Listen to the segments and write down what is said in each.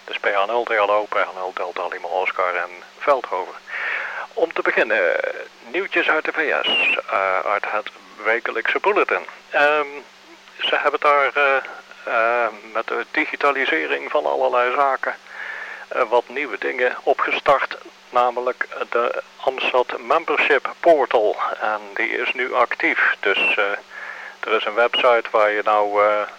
Dus PH0 Delta, PH0 Delta Lima Oscar en Veldhoven. Om te beginnen, nieuwtjes uit de VS, uit het wekelijkse bulletin. Ze hebben daar met de digitalisering van allerlei zaken wat nieuwe dingen opgestart. Namelijk de AMSAT Membership Portal. En die is nu actief. Dus er is een website waar je nou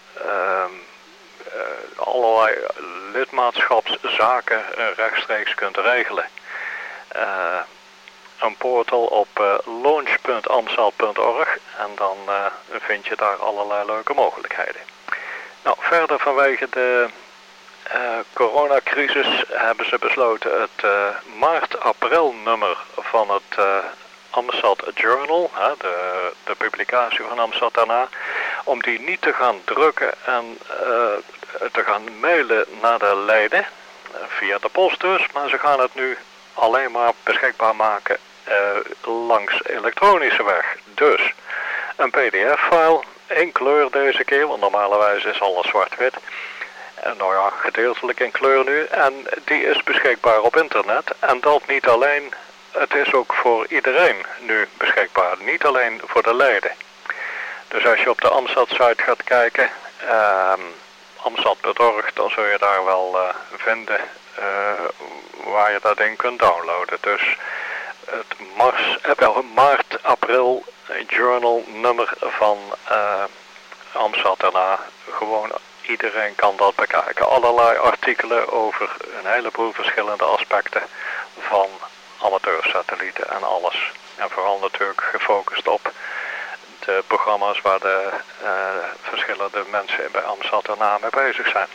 allerlei lidmaatschapszaken rechtstreeks kunt regelen. Een portal op launch.amsat.org en dan vind je daar allerlei leuke mogelijkheden. Nou, verder vanwege de coronacrisis hebben ze besloten het maart-april nummer van het AMSAT Journal, de publicatie van AMSAT daarna, om die niet te gaan drukken en te gaan mailen naar de leden, via de post dus, maar ze gaan het nu alleen maar beschikbaar maken langs elektronische weg. Dus een pdf-file, in kleur deze keer, want normalerwijs is alles zwart-wit. Nou ja, gedeeltelijk in kleur nu. En die is beschikbaar op internet. En dat niet alleen, het is ook voor iedereen nu beschikbaar. Niet alleen voor de leden. Dus als je op de AMSAT-site gaat kijken, amsat.org, dan zul je daar wel vinden waar je dat ding kunt downloaden. Dus het maart-april journal nummer van AMSAT daarna gewoon. Iedereen kan dat bekijken. Allerlei artikelen over een heleboel verschillende aspecten van amateursatellieten en alles. En vooral natuurlijk gefocust op de programma's waar de verschillende mensen bij AMSAT daarna mee bezig zijn.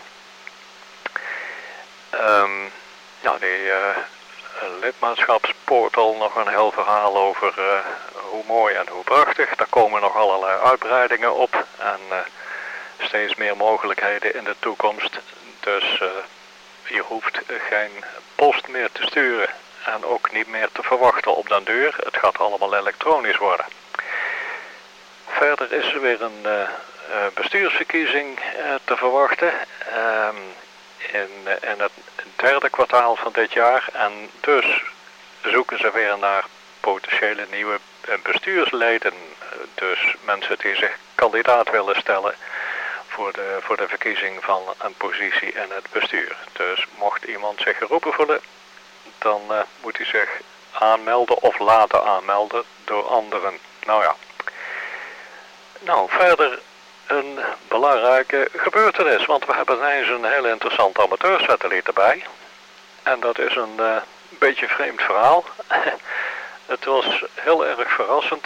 Die lidmaatschapsportal, nog een heel verhaal over hoe mooi en hoe prachtig. Daar komen nog allerlei uitbreidingen op en steeds meer mogelijkheden in de toekomst. Dus je hoeft geen post meer te sturen en ook niet meer te verwachten op den duur. Het gaat allemaal elektronisch worden. Verder is er weer een bestuursverkiezing te verwachten in het derde kwartaal van dit jaar. En dus zoeken ze weer naar potentiële nieuwe bestuursleden. Dus mensen die zich kandidaat willen stellen voor de verkiezing van een positie in het bestuur. Dus mocht iemand zich geroepen voelen, dan moet hij zich aanmelden of laten aanmelden door anderen. Nou ja. Nou, verder een belangrijke gebeurtenis, want we hebben ineens een heel interessant amateursatelliet erbij. En dat is een beetje een vreemd verhaal. Het was heel erg verrassend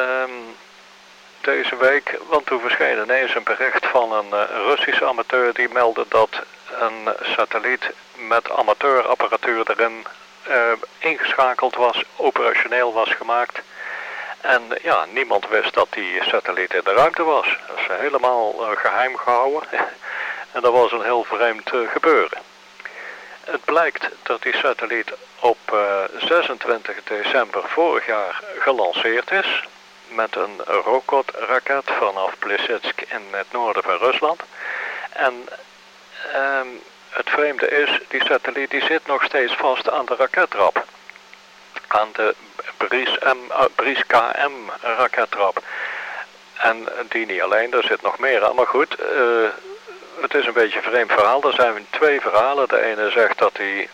deze week, want toen verscheen ineens een bericht van een Russische amateur die meldde dat een satelliet met amateurapparatuur erin ingeschakeld was, operationeel was gemaakt. En ja, niemand wist dat die satelliet in de ruimte was. Dat is helemaal geheim gehouden. En dat was een heel vreemd gebeuren. Het blijkt dat die satelliet op 26 december vorig jaar gelanceerd is. Met een Rokot-raket vanaf Plesetsk in het noorden van Rusland. En het vreemde is, die satelliet die zit nog steeds vast aan de rakettrap. Aan de Bris KM rakettrap. En die niet alleen, er zit nog meer aan. Maar goed, het is een beetje een vreemd verhaal. Er zijn twee verhalen. De ene zegt dat hij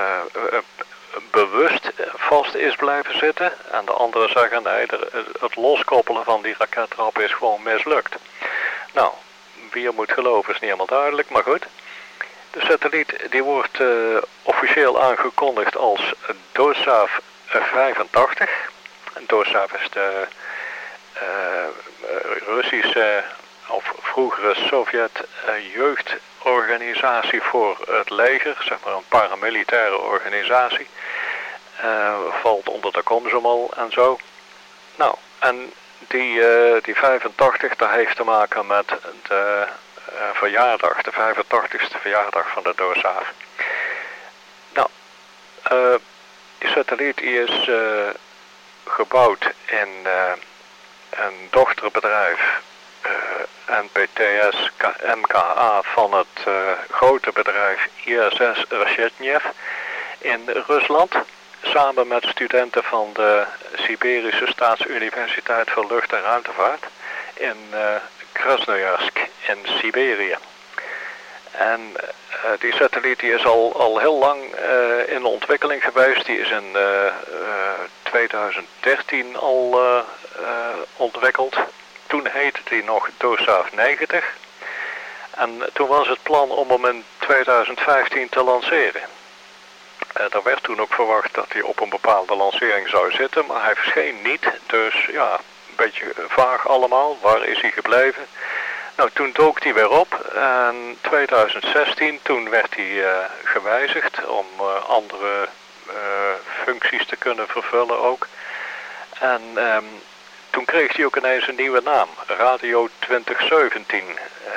bewust vast is blijven zitten. En de andere zeggen nee, het loskoppelen van die rakettrap is gewoon mislukt. Nou, wie er moet geloven is niet helemaal duidelijk, maar goed. De satelliet die wordt officieel aangekondigd als DOSAV 85. DOSAV is de Russische of vroegere Sovjet jeugdorganisatie voor het leger, zeg maar een paramilitaire organisatie. Valt onder de Komsomol en zo. Nou, en die 85, dat heeft te maken met de verjaardag, de 85ste verjaardag van de DOSAV. Nou, die satelliet die is gebouwd in een dochterbedrijf NPTS MKA van het grote bedrijf ISS Reshetnev in Rusland. Samen met studenten van de Siberische Staatsuniversiteit voor Lucht- en Ruimtevaart in Krasnojarsk in Siberië. En die satelliet die is al heel lang in ontwikkeling geweest. Die is in 2013 al ontwikkeld. Toen heette die nog DOSAF 90. En toen was het plan om hem in 2015 te lanceren. Er werd toen ook verwacht dat hij op een bepaalde lancering zou zitten, maar hij verscheen niet. Dus ja, een beetje vaag allemaal. Waar is hij gebleven? Nou, toen dook hij weer op. En 2016, toen werd hij gewijzigd om andere functies te kunnen vervullen ook. En toen kreeg hij ook ineens een nieuwe naam, Radio 2017.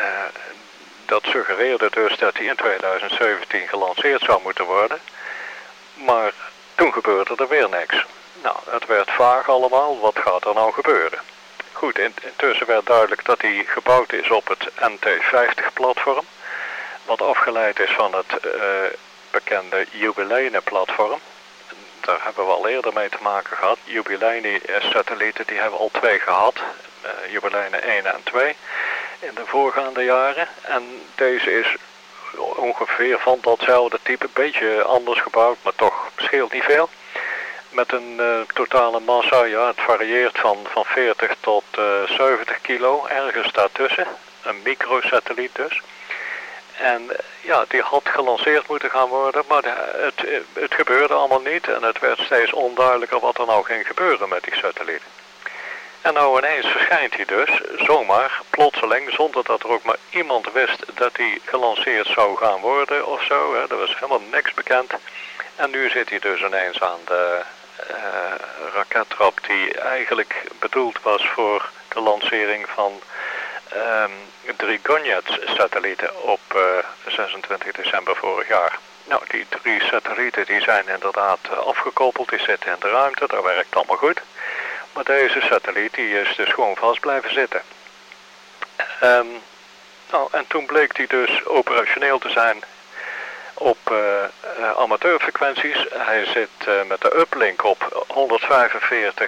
Dat suggereerde dus dat hij in 2017 gelanceerd zou moeten worden. Maar toen gebeurde er weer niks. Nou, het werd vaag allemaal. Wat gaat er nou gebeuren? Goed, intussen werd duidelijk dat hij gebouwd is op het NT50-platform. Wat afgeleid is van het bekende Jubileine-platform. Daar hebben we al eerder mee te maken gehad. Jubileine-satellieten, die hebben we al 2 gehad. Jubileine 1 en 2 in de voorgaande jaren. En deze is ongeveer van datzelfde type, een beetje anders gebouwd, maar toch scheelt niet veel. Met een totale massa, ja, het varieert van 40 tot 70 kilo, ergens daartussen. Een microsatelliet dus. En ja, die had gelanceerd moeten gaan worden, maar het gebeurde allemaal niet. En het werd steeds onduidelijker wat er nou ging gebeuren met die satelliet. En nou ineens verschijnt hij dus, zomaar, plotseling, zonder dat er ook maar iemand wist dat hij gelanceerd zou gaan worden of zo. Hè. Er was helemaal niks bekend. En nu zit hij dus ineens aan de rakettrap die eigenlijk bedoeld was voor de lancering van 3 Gonjat-satellieten op 26 december vorig jaar. Nou, die 3 satellieten die zijn inderdaad afgekoppeld, die zitten in de ruimte, dat werkt allemaal goed. Maar deze satelliet die is dus gewoon vast blijven zitten. Nou, en toen bleek die dus operationeel te zijn op amateurfrequenties. Hij zit met de uplink op 145,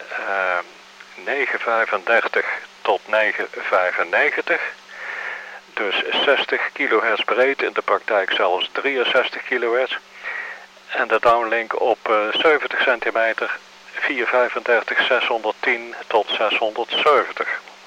935 tot 995. Dus 60 kHz breed, in de praktijk zelfs 63 kHz. En de downlink op 70 centimeter, 435, 610 tot 670.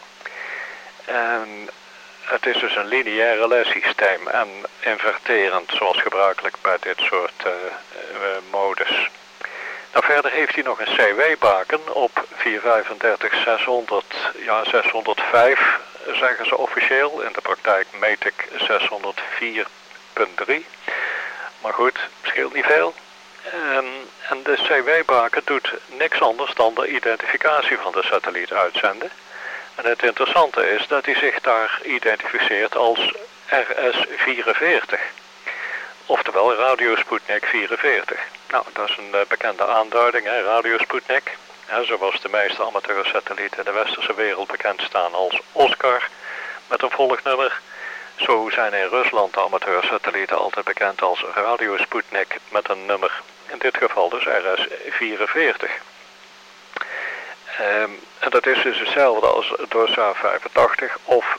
En het is dus een lineaire lessysteem en inverterend zoals gebruikelijk bij dit soort modus. Nou, verder heeft hij nog een CW-baken op 435, 600, ja 605 zeggen ze officieel. In de praktijk meet ik 604,3. Maar goed, scheelt niet veel. En de CW-baken doet niks anders dan de identificatie van de satelliet uitzenden. En het interessante is dat hij zich daar identificeert als RS-44. Oftewel Radio Sputnik 44. Nou, dat is een bekende aanduiding, hè? Radio Sputnik. Ja, zoals de meeste amateursatellieten in de westerse wereld bekend staan als Oscar met een volgnummer. Zo zijn in Rusland de amateursatellieten altijd bekend als Radio Sputnik met een nummer. In dit geval dus RS-44. En dat is dus hetzelfde als DOSAF 85 of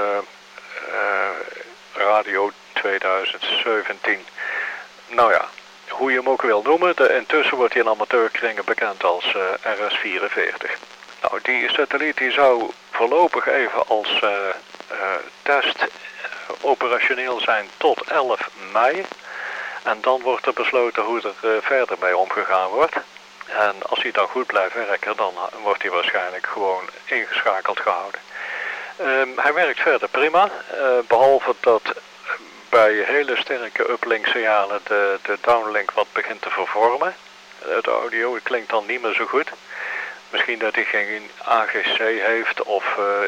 Radio 2017. Nou ja, hoe je hem ook wil noemen, intussen wordt hij in amateurkringen bekend als RS-44. Nou, die satelliet die zou voorlopig even als test operationeel zijn tot 11 mei. En dan wordt er besloten hoe er verder mee omgegaan wordt. En als hij dan goed blijft werken, dan wordt hij waarschijnlijk gewoon ingeschakeld gehouden. Hij werkt verder prima, behalve dat bij hele sterke uplink signalen de downlink wat begint te vervormen. Het audio klinkt dan niet meer zo goed. Misschien dat hij geen AGC heeft of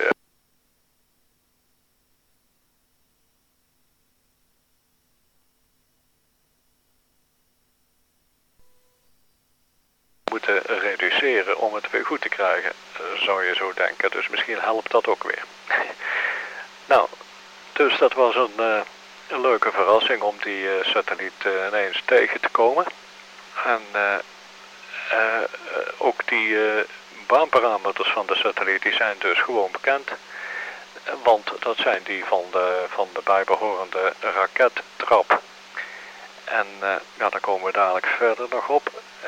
moeten reduceren om het weer goed te krijgen, zou je zo denken. Dus misschien helpt dat ook weer. Nou, dus dat was een leuke verrassing om die satelliet ineens tegen te komen. En ook die baanparameters van de satelliet die zijn dus gewoon bekend. Want dat zijn die van de bijbehorende rakettrap. En ja, daar komen we dadelijk verder nog op.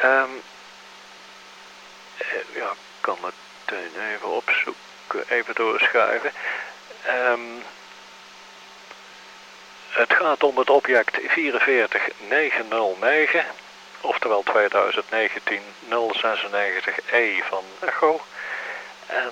Ja, ik kan meteen even opzoeken, even doorschuiven. Het gaat om het object 44909, oftewel 2019 096E van Echo. En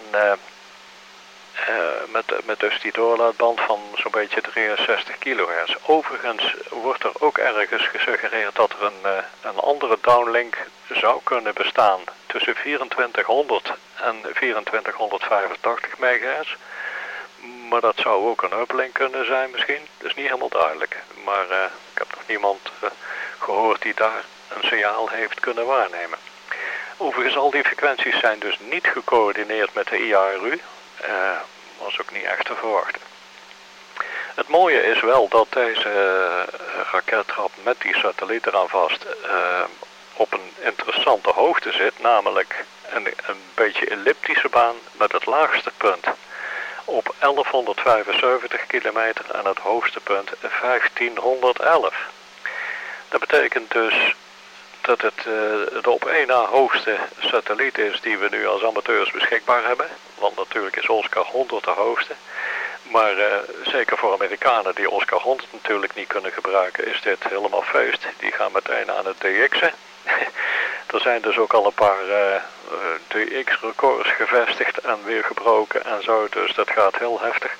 met dus die doorlaatband van zo'n beetje 63 kHz. Overigens wordt er ook ergens gesuggereerd dat er een andere downlink zou kunnen bestaan tussen 2400 en 2485 MHz. Maar dat zou ook een uplink kunnen zijn misschien. Dat is niet helemaal duidelijk. Maar ik heb nog niemand gehoord die daar een signaal heeft kunnen waarnemen. Overigens, al die frequenties zijn dus niet gecoördineerd met de IARU. Was ook niet echt te verwachten. Het mooie is wel dat deze rakettrap met die satelliet eraan vast op een interessante hoogte zit. Namelijk een beetje elliptische baan met het laagste punt op 1175 kilometer en het hoogste punt 1511. Dat betekent dus dat het de op één na hoogste satelliet is die we nu als amateurs beschikbaar hebben. Want natuurlijk is Oscar 100 de hoogste. Maar zeker voor Amerikanen die Oscar 100 natuurlijk niet kunnen gebruiken, is dit helemaal feest. Die gaan meteen aan het DX'en. Er zijn dus ook al een paar DX-records gevestigd en weer gebroken en zo. Dus dat gaat heel heftig.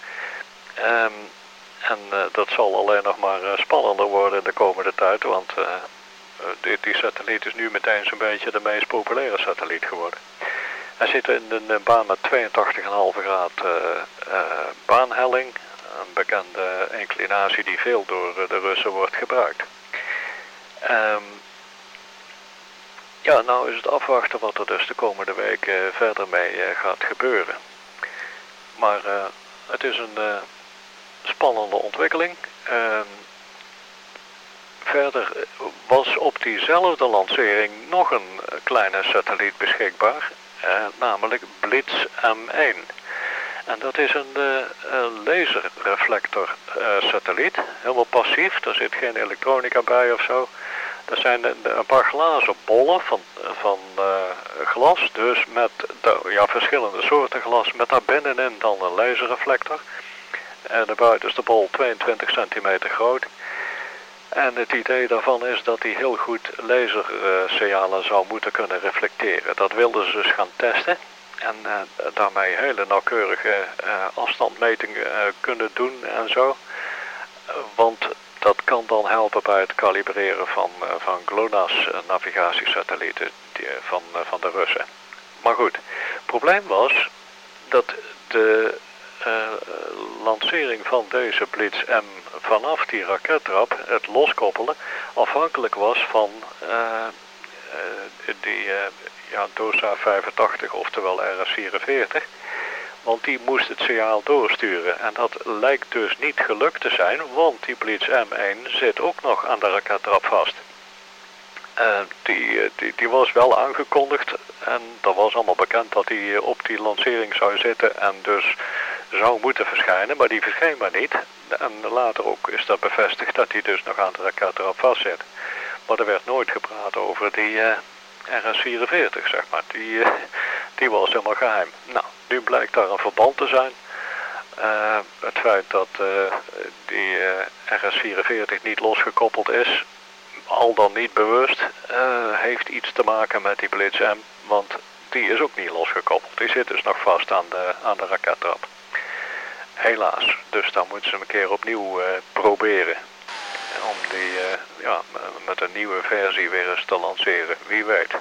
Dat zal alleen nog maar spannender worden de komende tijd. Want die satelliet is nu meteen zo'n beetje de meest populaire satelliet geworden. Hij zit in een baan met 82,5 graad baanhelling. Een bekende inclinatie die veel door de Russen wordt gebruikt. Ja, nou is het afwachten wat er dus de komende week verder mee gaat gebeuren. Maar het is een spannende ontwikkeling. Verder was op diezelfde lancering nog een kleine satelliet beschikbaar, namelijk Blitz M1. En dat is een laserreflector satelliet, helemaal passief, daar zit geen elektronica bij of zo. Dat zijn een paar glazen bollen van glas, dus met verschillende soorten glas, met daar binnenin dan een laserreflector. En de buitenste bol 22 centimeter groot. En het idee daarvan is dat hij heel goed lasersignalen zou moeten kunnen reflecteren. Dat wilden ze dus gaan testen. En daarmee hele nauwkeurige afstandmetingen kunnen doen en zo. Want dat kan dan helpen bij het kalibreren van GLONASS navigatiesatellieten van de Russen. Maar goed, het probleem was dat de lancering van deze Blitz M vanaf die rakettrap, het loskoppelen, afhankelijk was van die DOSA 85, oftewel RS-44. Want die moest het signaal doorsturen. En dat lijkt dus niet gelukt te zijn, want die Blitz M1 zit ook nog aan de rakettrap vast. Die was wel aangekondigd en dat was allemaal bekend dat hij op die lancering zou zitten en dus zou moeten verschijnen, maar die verscheen maar niet. En later ook is dat bevestigd dat hij dus nog aan de rakettrap vast zit. Maar er werd nooit gepraat over die RS-44, zeg maar. Die was helemaal geheim. Nou, nu blijkt daar een verband te zijn. Het feit dat die RS-44 niet losgekoppeld is, al dan niet bewust, heeft iets te maken met die Blitz M, want die is ook niet losgekoppeld. Die zit dus nog vast aan de rakettrap. Helaas, dus dan moeten ze hem een keer opnieuw proberen. Om die met een nieuwe versie weer eens te lanceren, wie weet.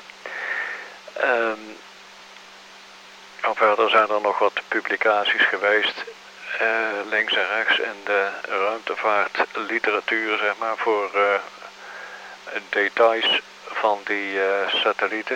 Verder zijn er nog wat publicaties geweest, links en rechts in de ruimtevaartliteratuur, zeg maar, voor details van die satellieten.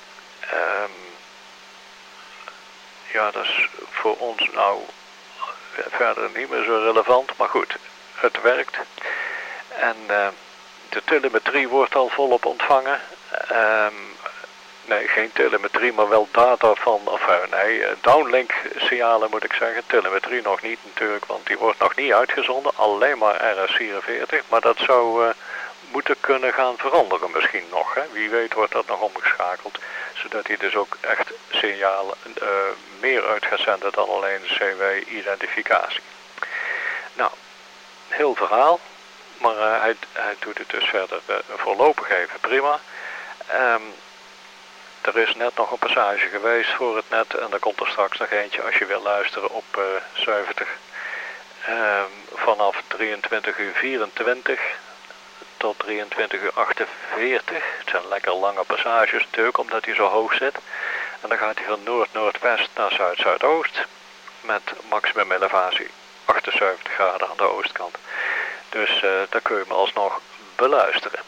Ja, dat is voor ons nou verder niet meer zo relevant, maar goed, het werkt. En de telemetrie wordt al volop ontvangen. Nee, geen telemetrie, maar wel data van, downlink signalen moet ik zeggen. Telemetrie nog niet natuurlijk, want die wordt nog niet uitgezonden. Alleen maar RS-44, maar dat zou moeten kunnen gaan veranderen misschien nog. Hè? Wie weet wordt dat nog omgeschakeld, zodat hij dus ook echt signalen meer uit gaat zenden dan alleen de CW-identificatie. Nou, heel verhaal, maar hij doet het dus verder voorlopig even prima. Er is net nog een passage geweest voor het net en er komt er straks nog eentje als je wil luisteren op 70. Vanaf 23:24 tot 23:48. Het zijn lekker lange passages natuurlijk, omdat hij zo hoog zit. En dan gaat hij van noord-noordwest naar zuid-zuidoost met maximum elevatie 78 graden aan de oostkant. Dus daar kun je hem alsnog beluisteren.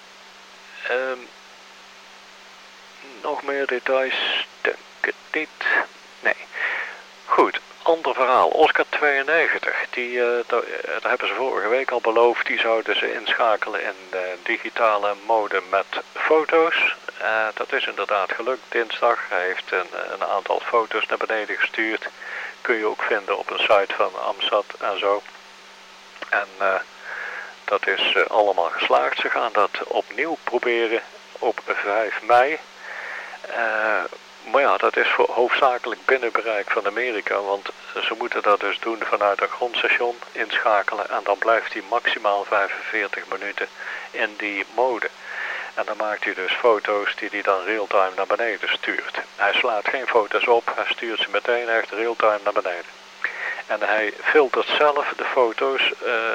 Nog meer details? Denk het niet. Nee. Goed, ander verhaal. Oscar 92. Daar hebben ze vorige week al beloofd. Die zouden ze inschakelen in de digitale mode met foto's. Dat is inderdaad gelukt dinsdag. Hij heeft een aantal foto's naar beneden gestuurd. Kun je ook vinden op een site van AMSAT en zo. En dat is allemaal geslaagd. Ze gaan dat opnieuw proberen op 5 mei. Maar ja, dat is hoofdzakelijk binnen bereik van Amerika, want ze moeten dat dus doen vanuit een grondstation inschakelen en dan blijft hij maximaal 45 minuten in die mode. En dan maakt hij dus foto's die hij dan real-time naar beneden stuurt. Hij slaat geen foto's op, hij stuurt ze meteen echt real-time naar beneden. En hij filtert zelf de foto's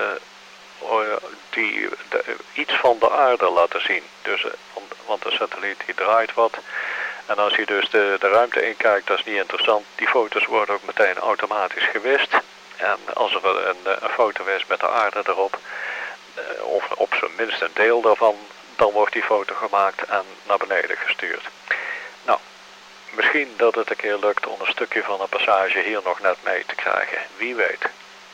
die iets van de aarde laten zien. Dus, want de satelliet die draait wat. En als je dus de ruimte inkijkt, dat is niet interessant. Die foto's worden ook meteen automatisch gewist. En als er een foto is met de aarde erop, of op zijn minst een deel daarvan, dan wordt die foto gemaakt en naar beneden gestuurd. Nou, misschien dat het een keer lukt om een stukje van een passage hier nog net mee te krijgen. Wie weet.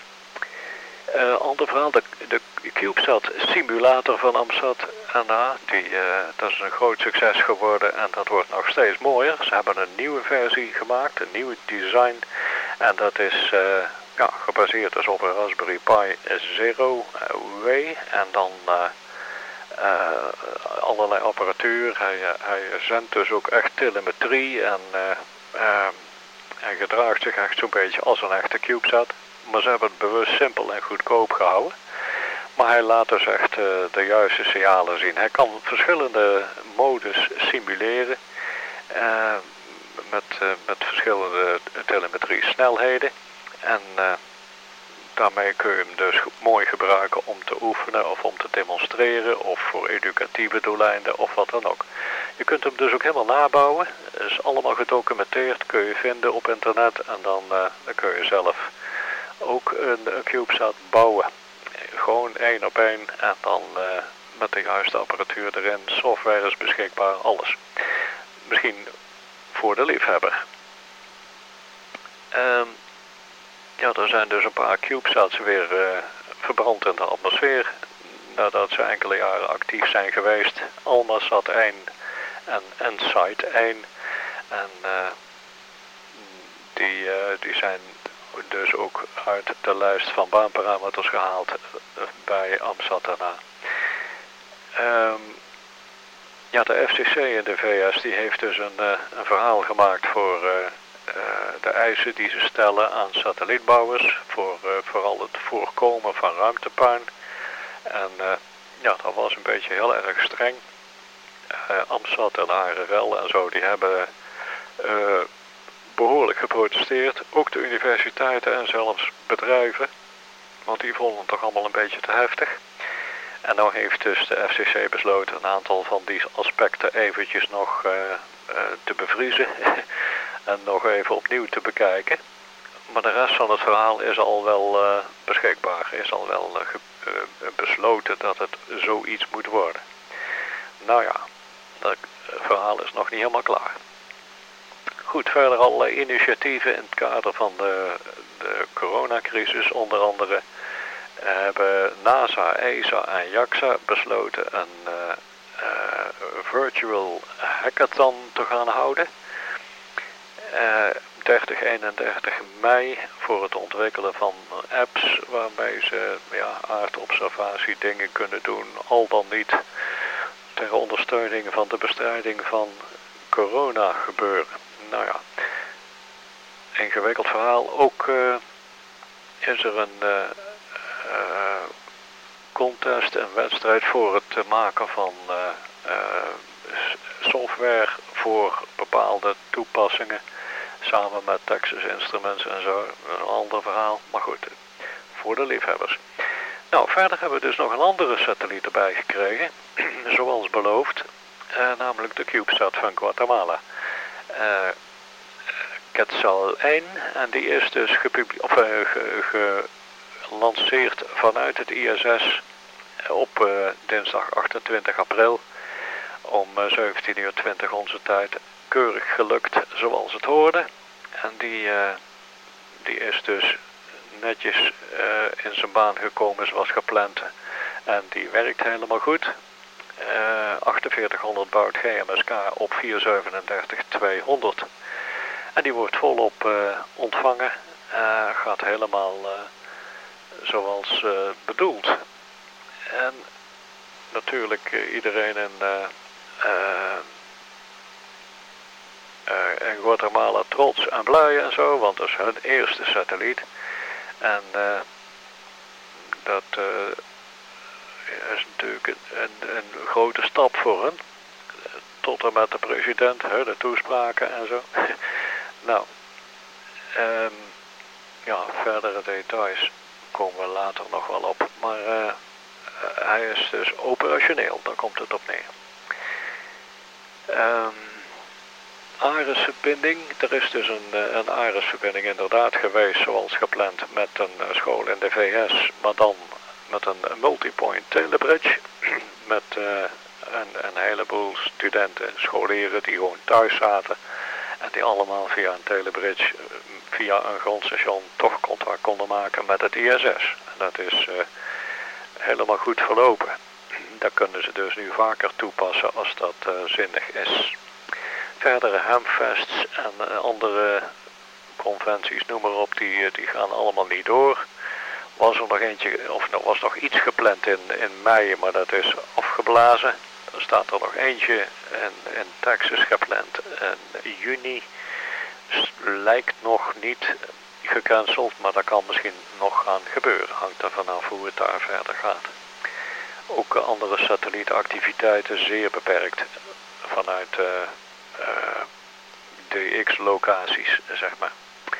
Ander verhaal, de CubeSat simulator van AMSAT NA, dat is een groot succes geworden en dat wordt nog steeds mooier. Ze hebben een nieuwe versie gemaakt, een nieuw design en dat is gebaseerd dus op een Raspberry Pi Zero W en dan allerlei apparatuur. Hij zendt dus ook echt telemetrie en hij gedraagt zich echt zo'n beetje als een echte CubeSat. Maar ze hebben het bewust simpel en goedkoop gehouden. Maar hij laat dus echt de juiste signalen zien. Hij kan verschillende modes simuleren. Met verschillende telemetrie snelheden. En daarmee kun je hem dus mooi gebruiken om te oefenen of om te demonstreren. Of voor educatieve doeleinden of wat dan ook. Je kunt hem dus ook helemaal nabouwen. Het is allemaal gedocumenteerd. Kun je vinden op internet. En dan kun je zelf ook een CubeSat bouwen. Gewoon 1 op 1 en dan met de juiste apparatuur erin. Software is beschikbaar, alles. Misschien voor de liefhebber. Er zijn dus een paar CubeSats weer verbrand in de atmosfeer. Nadat ze enkele jaren actief zijn geweest. AlmaSat 1 en InSight 1. En die zijn dus ook uit de lijst van baanparameters gehaald bij AMSAT daarna. De FCC in de VS die heeft dus een verhaal gemaakt voor de eisen die ze stellen aan satellietbouwers. Voor vooral het voorkomen van ruimtepuin. En dat was een beetje heel erg streng. AMSAT en ARRL en zo die hebben behoorlijk geprotesteerd. Ook de universiteiten en zelfs bedrijven. Want die vonden het toch allemaal een beetje te heftig. En nou heeft dus de FCC besloten een aantal van die aspecten eventjes nog te bevriezen. En nog even opnieuw te bekijken. Maar de rest van het verhaal is al wel beschikbaar. Is al wel besloten dat het zoiets moet worden. Nou ja, dat verhaal is nog niet helemaal klaar. Goed, verder allerlei initiatieven in het kader van de coronacrisis. Onder andere hebben NASA, ESA en JAXA besloten een virtual hackathon te gaan houden. 30, 31 mei voor het ontwikkelen van apps waarmee ze aardobservatie dingen kunnen doen, al dan niet ter ondersteuning van de bestrijding van corona gebeuren. Nou ja, ingewikkeld verhaal. Ook is er een contest, een wedstrijd voor het maken van software voor bepaalde toepassingen. Samen met Texas Instruments en zo. Een ander verhaal, maar goed. Voor de liefhebbers. Nou, verder hebben we dus nog een andere satelliet erbij gekregen. Zoals beloofd. Namelijk de CubeSat van Guatemala. Quetzal 1. En die is dus gelanceerd vanuit het ISS op dinsdag 28 april. Om 17:20 onze tijd. Keurig gelukt zoals het hoorde. En die is dus netjes in zijn baan gekomen zoals gepland. En die werkt helemaal goed. 4800 baud GMSK op 437-200. En die wordt volop ontvangen. Gaat helemaal zoals bedoeld. En natuurlijk iedereen in Guatemala trots en blij en zo, want dat is hun eerste satelliet. En dat is natuurlijk een grote stap voor hen. Tot en met de president, de toespraken en zo. Nou, verdere details komen we later nog wel op. Maar hij is dus operationeel, daar komt het op neer. ARES-verbinding. Er is dus een ARES-verbinding inderdaad geweest zoals gepland met een school in de VS, maar dan met een multipoint telebridge met een heleboel studenten, scholieren die gewoon thuis zaten en die allemaal via een telebridge, via een grondstation toch contact konden maken met het ISS. En dat is helemaal goed verlopen. Dat kunnen ze dus nu vaker toepassen als dat zinnig is. Verdere hamfests en andere conventies, noem maar op, die gaan allemaal niet door. Was er nog eentje, of er was nog iets gepland in mei, maar dat is afgeblazen. Er staat er nog eentje in Texas gepland in juni. Lijkt nog niet gecanceld, maar dat kan misschien nog gaan gebeuren. Hangt er vanaf hoe het daar verder gaat. Ook andere satellietactiviteiten zeer beperkt vanuit DX-locaties, zeg maar.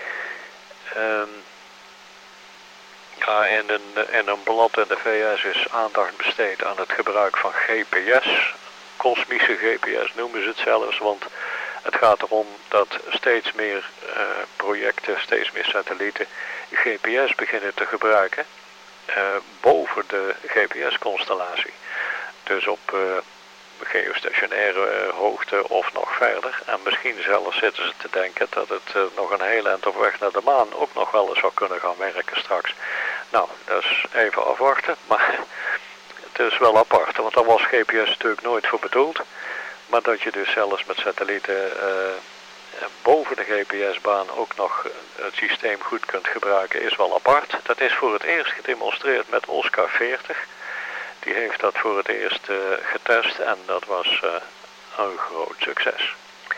In een blad in de VS is aandacht besteed aan het gebruik van GPS. Kosmische GPS noemen ze het zelfs, want het gaat erom dat steeds meer projecten, steeds meer satellieten GPS beginnen te gebruiken boven de GPS-constellatie. Dus op geostationaire hoogte of nog verder. En misschien zelfs zitten ze te denken dat het nog een hele eind op weg naar de maan ook nog wel eens zou kunnen gaan werken straks. Nou, dat is even afwachten, maar het is wel apart, want daar was GPS natuurlijk nooit voor bedoeld. Maar dat je dus zelfs met satellieten boven de GPS-baan ook nog het systeem goed kunt gebruiken is wel apart. Dat is voor het eerst gedemonstreerd met Oscar 40. Die heeft dat voor het eerst getest en dat was een groot succes.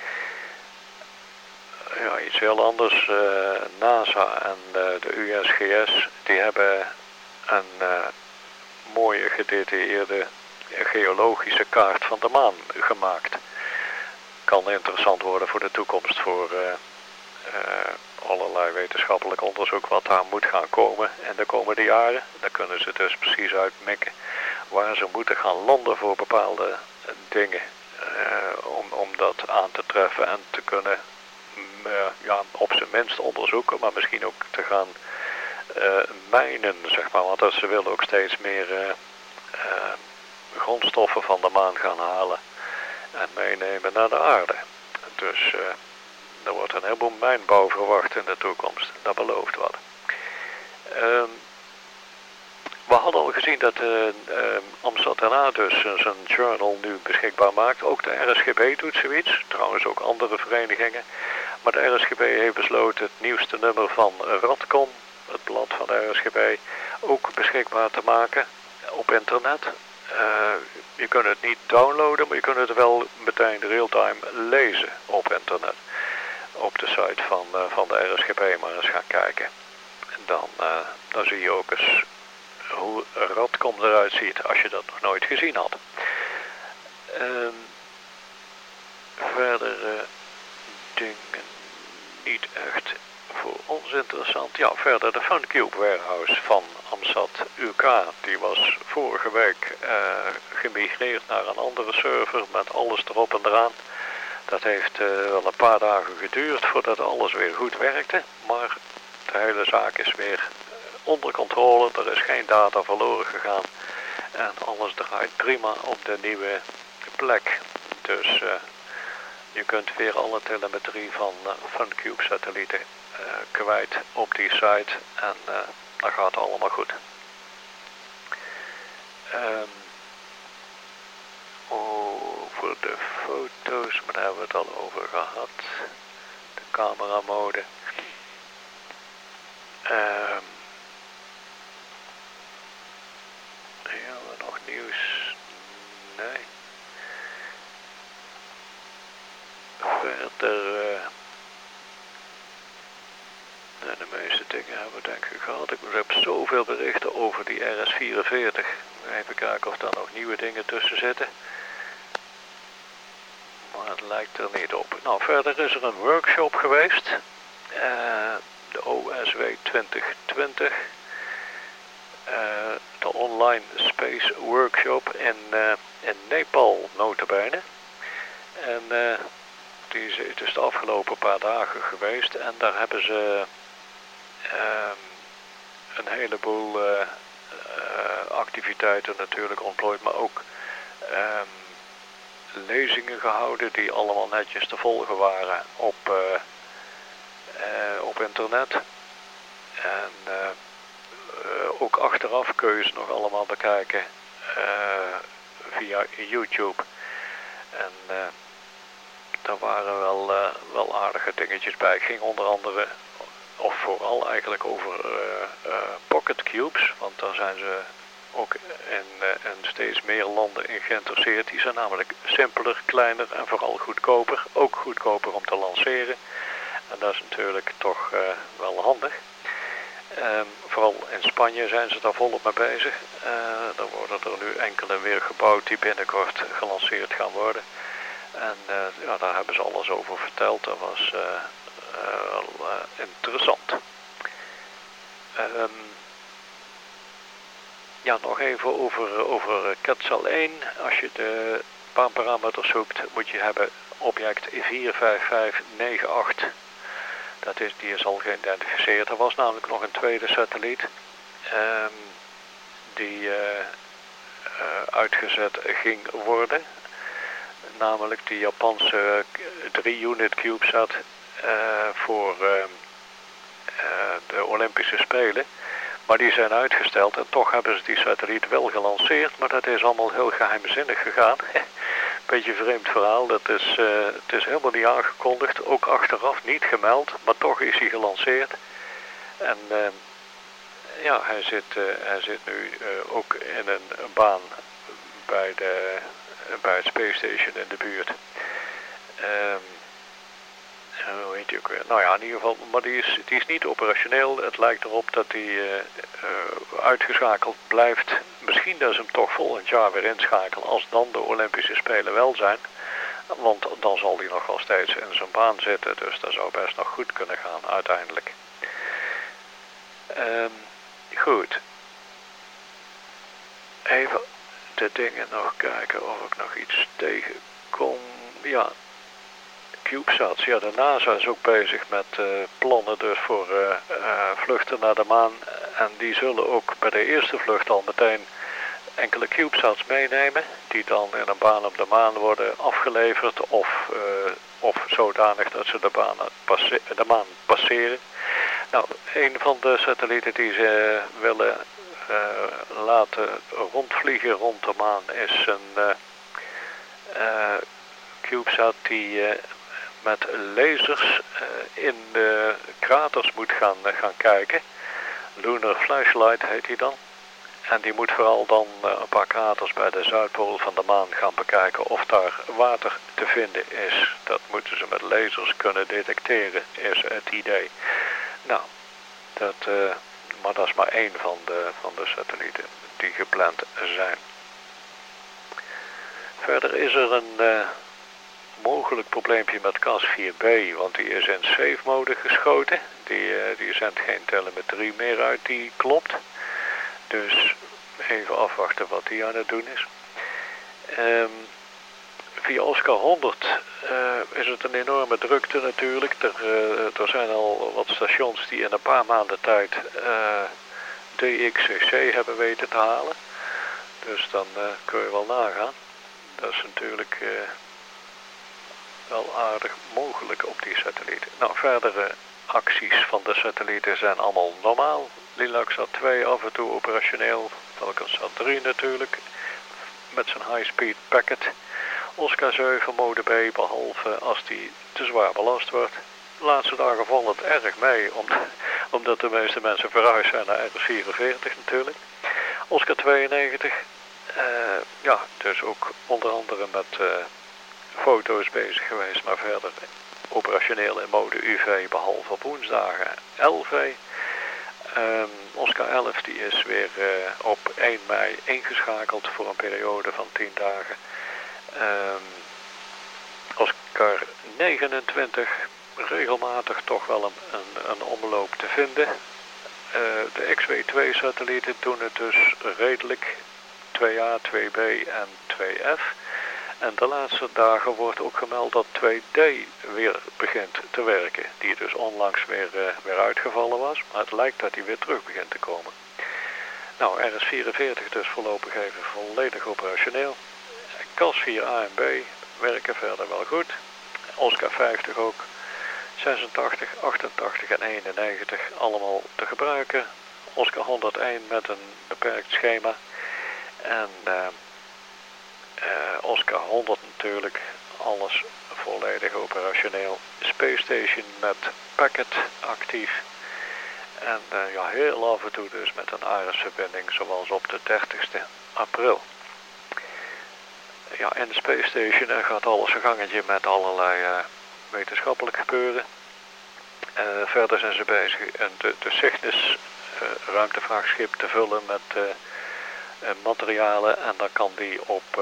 Ja, iets heel anders. NASA en de USGS die hebben een mooie gedetailleerde geologische kaart van de maan gemaakt. Kan interessant worden voor de toekomst voor allerlei wetenschappelijk onderzoek wat daar moet gaan komen in de komende jaren. Daar kunnen ze dus precies uitmikken waar ze moeten gaan landen voor bepaalde dingen. Om dat aan te treffen en te kunnen op zijn minst onderzoeken, maar misschien ook te gaan mijnen, zeg maar. Want ze willen ook steeds meer grondstoffen van de maan gaan halen en meenemen naar de aarde. Dus er wordt een heleboel mijnbouw verwacht in de toekomst. Dat belooft wat. We hadden al gezien dat Amsterdam dus zijn journal nu beschikbaar maakt. Ook de RSGB doet zoiets. Trouwens ook andere verenigingen. Maar de RSGB heeft besloten het nieuwste nummer van Radcom, het blad van de RSGB, ook beschikbaar te maken op internet. Je kunt het niet downloaden, maar je kunt het wel meteen real-time lezen op internet. Op de site van de RSGB maar eens gaan kijken. En dan zie je ook eens hoe Radcom eruit ziet als je dat nog nooit gezien had. Verder dingen niet echt voor ons interessant. Ja, verder de Funcube Warehouse van Amsat UK. Die was vorige week gemigreerd naar een andere server met alles erop en eraan. Dat heeft wel een paar dagen geduurd voordat alles weer goed werkte. Maar de hele zaak is weer onder controle. Er is geen data verloren gegaan. En alles draait prima op de nieuwe plek. Dus je kunt weer alle telemetrie van Funcube satellieten kwijt op die site. En dat gaat allemaal goed. Over de foto's, maar daar hebben we het al over gehad. De cameramode. Hebben we nog nieuws? Nee. Verder, de meeste dingen hebben we denk ik gehad. Ik heb zoveel berichten over die RS-44. Even kijken of daar nog nieuwe dingen tussen zitten. Maar het lijkt er niet op. Nou, verder is er een workshop geweest. De OSW 2020. De Online Space Workshop in Nepal, nota bene. En die is dus de afgelopen paar dagen geweest. En daar hebben ze een heleboel activiteiten natuurlijk ontplooid. Maar ook lezingen gehouden die allemaal netjes te volgen waren op internet. En ook achteraf kun je ze nog allemaal bekijken via YouTube. En daar waren wel aardige dingetjes bij. Het ging onder andere, of vooral eigenlijk over pocket cubes. Want daar zijn ze ook in steeds meer landen in geïnteresseerd. Die zijn namelijk simpeler, kleiner en vooral goedkoper. Ook goedkoper om te lanceren. En dat is natuurlijk toch wel handig. Vooral in Spanje zijn ze daar volop mee bezig. Er worden er nu enkele weer gebouwd die binnenkort gelanceerd gaan worden. En ja, daar hebben ze alles over verteld. Dat was interessant. Ja, nog even over Quetzal 1. Als je de baanparameters zoekt, moet je hebben object 45598. Die is al geïdentificeerd. Er was namelijk nog een tweede satelliet die uitgezet ging worden. Namelijk die Japanse 3-unit CubeSat voor de Olympische Spelen. Maar die zijn uitgesteld en toch hebben ze die satelliet wel gelanceerd. Maar dat is allemaal heel geheimzinnig gegaan. Beetje vreemd verhaal. Het is helemaal niet aangekondigd. Ook achteraf niet gemeld. Maar toch is hij gelanceerd. En ja, hij zit nu ook in een baan bij het Space Station in de buurt. Hoe heet die ook weer? Nou ja, in ieder geval, maar die is niet operationeel. Het lijkt erop dat die uitgeschakeld blijft. Misschien dat ze hem toch volgend jaar weer inschakelen als dan de Olympische Spelen wel zijn. Want dan zal hij nog wel steeds in zijn baan zitten. Dus dat zou best nog goed kunnen gaan uiteindelijk. Goed. Even de dingen nog kijken of ik nog iets tegenkom. Ja. CubeSats. Ja, de NASA is ook bezig met plannen dus voor vluchten naar de maan. En die zullen ook bij de eerste vlucht al meteen enkele CubeSats meenemen, die dan in een baan op de maan worden afgeleverd of zodanig dat ze de maan passeren. Nou, een van de satellieten die ze willen laten rondvliegen rond de maan is een CubeSat die met lasers in de kraters moet gaan kijken. Lunar Flashlight heet die dan. En die moet vooral dan een paar kraters bij de Zuidpool van de maan gaan bekijken of daar water te vinden is. Dat moeten ze met lasers kunnen detecteren, is het idee. Nou, maar dat is maar één van de satellieten die gepland zijn. Verder is er een mogelijk probleempje met CAS-4B, want die is in safe mode geschoten. Die zendt geen telemetrie meer uit die klopt. Dus even afwachten wat die aan het doen is. Via Oscar 100 is het een enorme drukte natuurlijk. Er zijn al wat stations die in een paar maanden tijd DXCC hebben weten te halen. Dus dan kun je wel nagaan. Dat is natuurlijk wel aardig mogelijk op die satellieten. Nou, verdere acties van de satellieten zijn allemaal normaal. Lilacsat 2 af en toe operationeel. Falconsat 3 natuurlijk. Met zijn high-speed packet. Oscar 7 mode B, behalve als die te zwaar belast wordt. De laatste dagen valt het erg mee, omdat de meeste mensen verhuisd zijn naar RS-44 natuurlijk. Oscar 92, ja, dus ook onder andere met foto's bezig geweest, maar verder operationeel in mode UV, behalve op woensdagen LV. Oscar 11 die is weer op 1 mei ingeschakeld voor een periode van 10 dagen. Oscar 29 regelmatig toch wel een omloop te vinden. De XW2 satellieten doen het dus redelijk. 2A, 2B en 2F. En de laatste dagen wordt ook gemeld dat 2D weer begint te werken. Die dus onlangs weer uitgevallen was. Maar het lijkt dat die weer terug begint te komen. Nou, RS-44 dus voorlopig even volledig operationeel. CAS 4A en B werken verder wel goed. Oscar 50 ook. 86, 88 en 91 allemaal te gebruiken. Oscar 101 met een beperkt schema. En Oscar 100 natuurlijk, alles volledig operationeel. Space Station met packet actief. En ja, heel af en toe dus met een ARIS-verbinding zoals op de 30ste april. Ja, in de Space Station gaat alles een gangetje met allerlei wetenschappelijk gebeuren. Verder zijn ze bezig de Cygnus ruimtevaartschip te vullen met materialen. En dan kan die op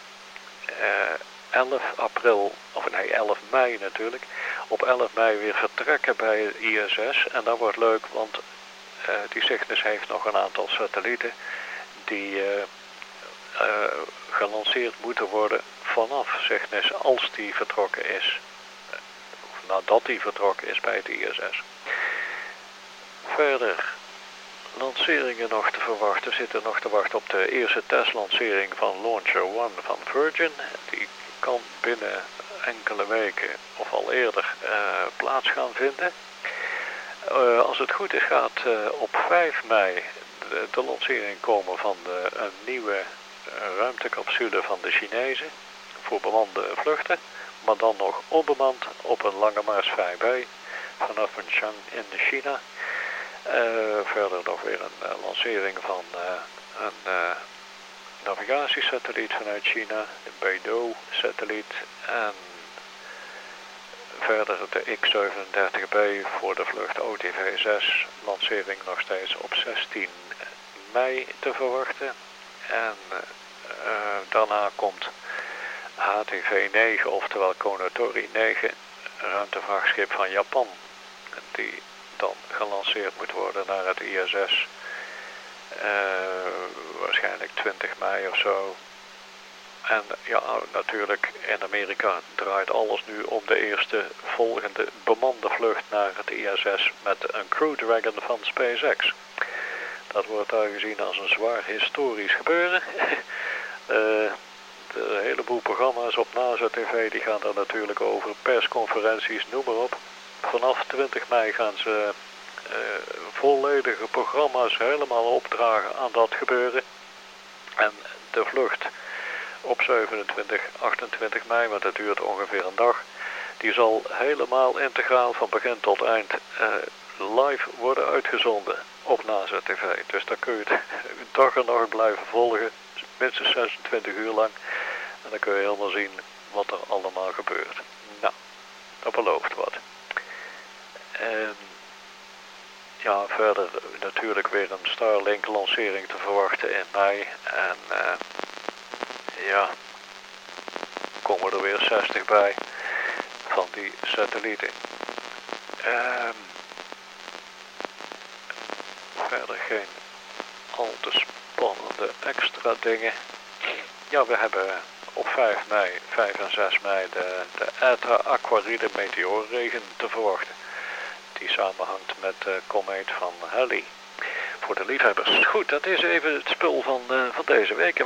11 april, of nee 11 mei natuurlijk, op 11 mei weer vertrekken bij het ISS. En dat wordt leuk, want die Cygnus heeft nog een aantal satellieten die gelanceerd moeten worden vanaf Cygnus als die vertrokken is. Of nadat die vertrokken is bij het ISS. Verder lanceringen nog te verwachten. Zitten nog te wachten op de eerste testlancering van Launcher 1 van Virgin. Die kan binnen enkele weken of al eerder plaats gaan vinden. Als het goed is gaat op 5 mei de lancering komen van een nieuwe ruimtecapsule van de Chinezen voor bemande vluchten. Maar dan nog onbemand op een Lange Maas 5B vanaf Chang in China. Verder nog weer een lancering van een navigatiesatelliet vanuit China, de Beidou-satelliet. En verder de X-37B voor de vlucht OTV-6, lancering nog steeds op 16 mei te verwachten. En daarna komt HTV-9, oftewel Konotori 9, ruimtevaartschip van Japan, die dan gelanceerd moet worden naar het ISS. Waarschijnlijk 20 mei of zo. En ja, natuurlijk in Amerika draait alles nu om de eerste volgende bemande vlucht naar het ISS met een Crew Dragon van SpaceX. Dat wordt daar gezien als een zwaar historisch gebeuren. De heleboel programma's op NASA TV die gaan daar natuurlijk over, persconferenties, noem maar op. Vanaf 20 mei gaan ze volledige programma's helemaal opdragen aan dat gebeuren. En de vlucht op 27, 28 mei, want dat duurt ongeveer een dag, die zal helemaal integraal van begin tot eind live worden uitgezonden op NASA TV. Dus daar kun je het dag en nacht blijven volgen, minstens 26 uur lang. En dan kun je helemaal zien wat er allemaal gebeurt. Nou, dat belooft wat. En ja, verder natuurlijk weer een Starlink lancering te verwachten in mei. En ja, komen er weer 60 bij van die satellieten. Verder geen al te spannende extra dingen. Ja, we hebben op 5 en 6 mei de Eta Aquaride meteorregen te verwachten. Die samenhangt met de komeet van Halley. Voor de liefhebbers. Goed, dat is even het spul van deze week.